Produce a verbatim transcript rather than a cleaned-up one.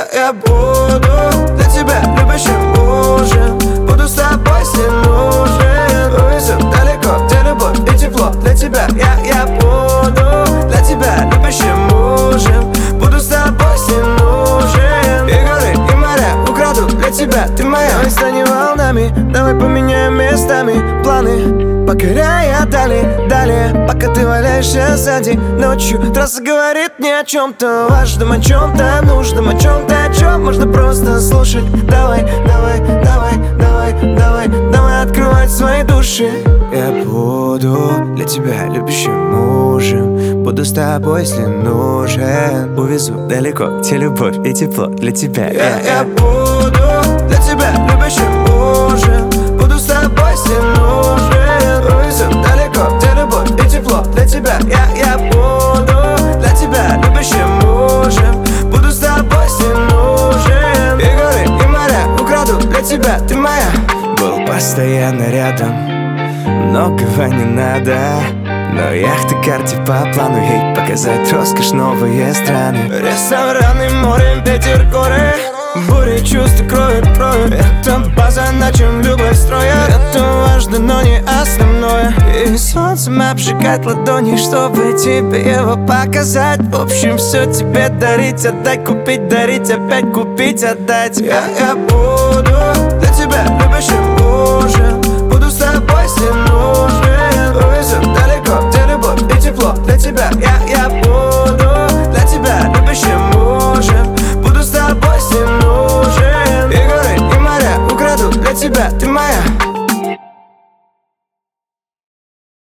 Я, я буду для тебя любящим мужем. Буду с тобой, если нужен. Увезу далеко, где любовь и тепло для тебя. Я, я буду для тебя любящим мужем. Буду с тобой, если нужен. И горы, и моря украду для тебя, ты моя. Давай станем волнами, давай поменяем местами планы, покоряя дали, далее, пока ты валяешься сзади. Ночью трасса говорит не о чем-то важном, о чем-то нужном, о чем-то, о чем можно просто слушать. Давай, давай, давай, давай, давай, давай открывать свои души. Я буду для тебя любящим мужем. Буду с тобой, если нужен. Увезу далеко, где любовь и тепло для тебя. Я, я буду для тебя любящим мужем. Буду с тобой, если нужен. Увезу далеко, где любовь и тепло для тебя. Я, я буду для тебя любящим мужем. Буду с тобой, если нужен. И горы, и моря украду для тебя, ты моя. Был постоянно рядом, многого не надо, но яхты, карте по плану, ей показать роскошь, новые страны. Рестораны, море, ветер, горы, бури чувств кроют, кроют. Это база, на чем любовь строят. Это важно, но не основное. И солнцем обжигать ладони, чтобы тебе его показать. В общем, все тебе дарить, отдать, купить, дарить, опять купить, отдать. Я, я буду для тебя